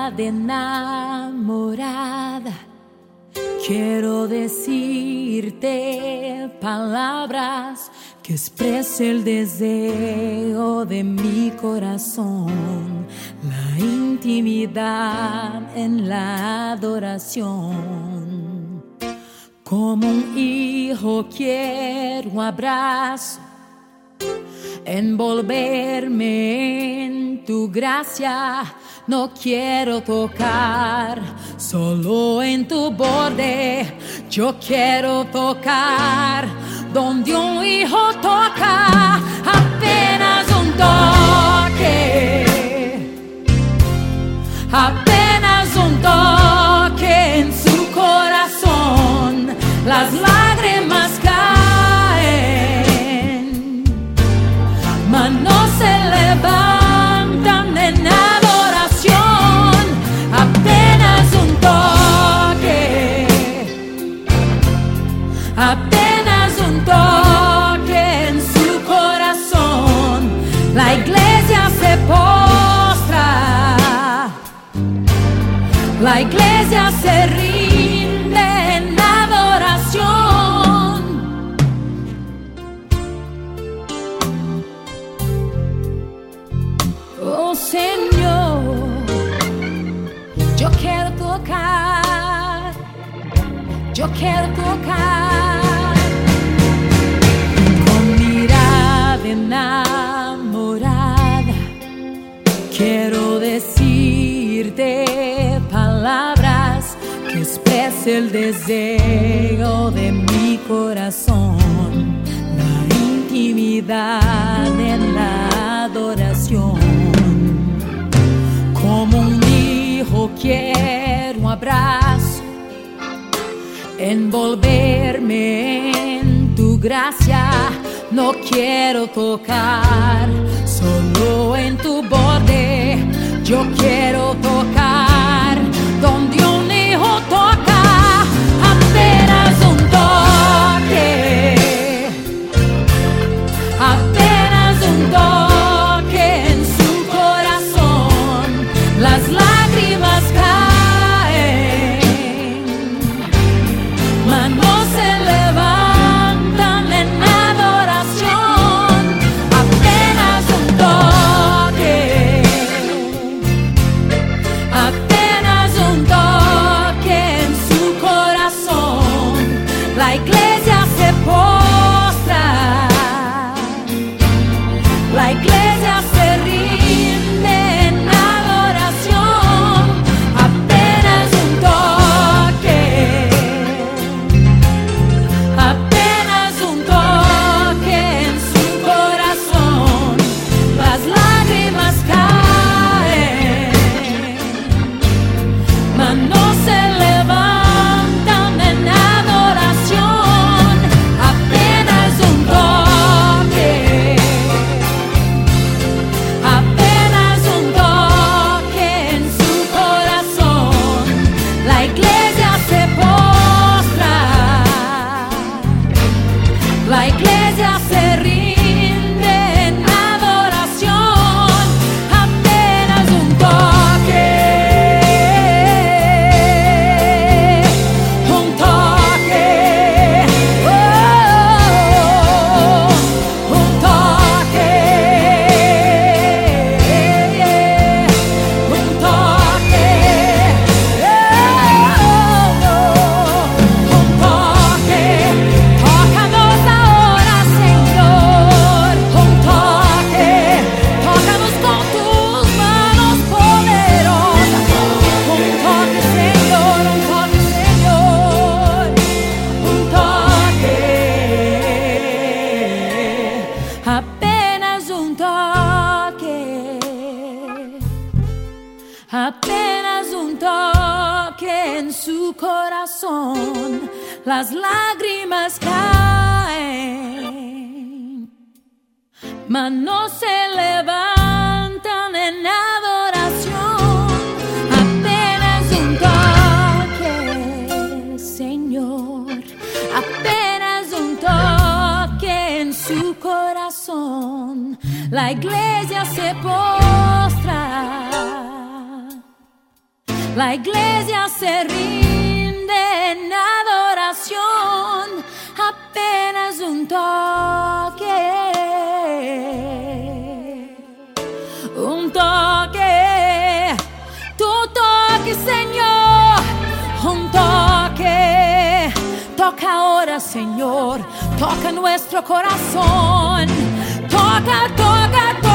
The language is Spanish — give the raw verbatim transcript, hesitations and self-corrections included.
mirada enamorada, quiero decirte palabras que expresen el deseo de mi corazón, la intimidad en la adoración. Como un hijo quiero un abrazo, envolverme en tu gracia. No quiero tocar solo en tu borde, yo quiero tocar donde un hijo toca, apenas un toque, apenas un toque en su corazón, las lágrimas caen, manos se levantan en adoración, apenas un toque, apenas un toque en su corazón, la iglesia se postra, la iglesia se rinde en adoración. Oh Señor, yo quiero tocar, yo quiero tocar, con mirada enamorada, quiero decirte palabras que expresen el deseo de mi corazón, la intimidad en la adoración. Como un hijo quiero un abrazo, envolverme en tu gracia. No quiero tocar solo en tu borde, yo quiero tocar donde un hijo toca, apenas un toque, apenas un toque en su corazón, las lágrimas caen, manos se levantan en adoración, apenas un toque, apenas un toque en su corazón, la iglesia se postra, la iglesia se rinde en adoración, apenas un toque, apenas un toque en su corazón, las lágrimas caen, manos se levantan en adoración, apenas un toque, apenas un toque en su corazón, la iglesia se postra, la iglesia se rinde en adoración, apenas un toque, un toque, oh, un toque, un toque, oh, un toque, tócanos ahora, Señor, un toque, tócanos con tus manos poderosas, un toque, Señor, un toque, Señor, un toque, apenas un toque, apenas un toque en su corazón, las lágrimas caen, manos se levantan en adoración, apenas un toque, Señor, apenas un toque en su corazón, la iglesia se postra, La iglesia se rinde en adoración, apenas un toque, un toque, tu toque, Señor, un toque. Toca ahora, Señor, toca nuestro corazón, toca, toca, toca.